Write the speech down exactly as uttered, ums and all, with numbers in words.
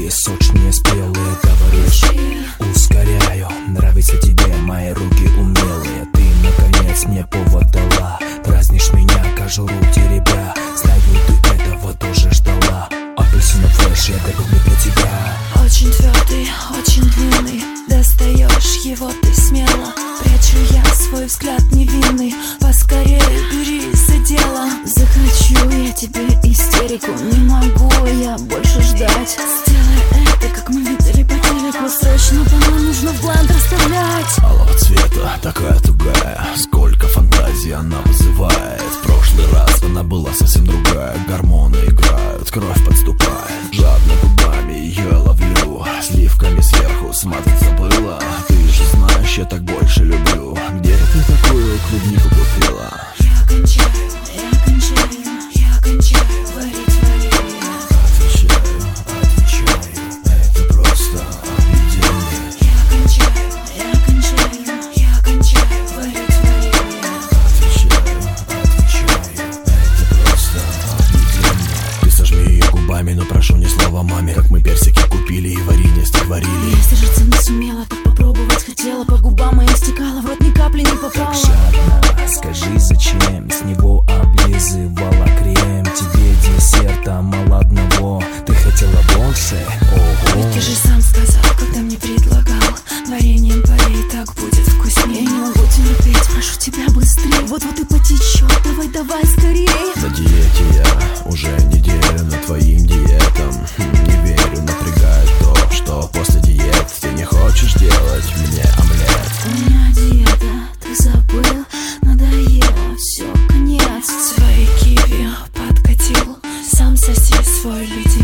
Ты сочнее спелые, говоришь, ускоряю. Нравится тебе мои руки умелые. Ты наконец мне повод дала. Празднишь меня, кожуру теребя. Знаю, ты этого тоже ждала. Апельсина флеш, я люблю для тебя. Очень твердый, очень длинный. Достаешь его ты смело. Прячу я свой взгляд невинный. Поскорее берись за дело. Захочу я тебе истерику. Не могу я больше ждать. Сделай это, как мы видели по телеку. Срочно банан нужно в бланд расставлять. Алого цвета, такая тугая. Сколько фантазий она вызывает. В прошлый раз она была совсем другая. Гормоны играют, кровь подступает. Жадно губами ее ловлю. Сливками сверху смазать забыла. Ты же знаешь, я так больше люблю. Где ты такую клубнику купила? Я кончаю, я кончаю, я кончаю варить варенье. Отвечаю, отвечаю, это просто объедение. Я кончаю, я кончаю, я кончаю варить варенье. Отвечаю, отвечаю, это просто объедение. Ты сожми ее губами, но прошу ни слова маме. Как мы персики купили и варенье стихварили. Я сдержаться не сумела, так попробовать хотела. По губам моим стекала, в рот ни капли не попала. Жадно, скажи, зачем с него облизывала крем? Тебе десерта мало одного. Ты хотела больше? Ого. Ты же сам сказал, когда мне предлагал. Вареньем полей, так будет вкуснее. Не могу терпеть, прошу тебя быстрее. Вот-вот и потечет, давай, давай скорее. На диете я уже неделю, на твоим диетам хм, не верю, напрягает то, что после диет ты не хочешь делать мне омлет. У меня диета, ты забыл, надоело, все, конец. Свои киви подкатил, сам соси свой леденец.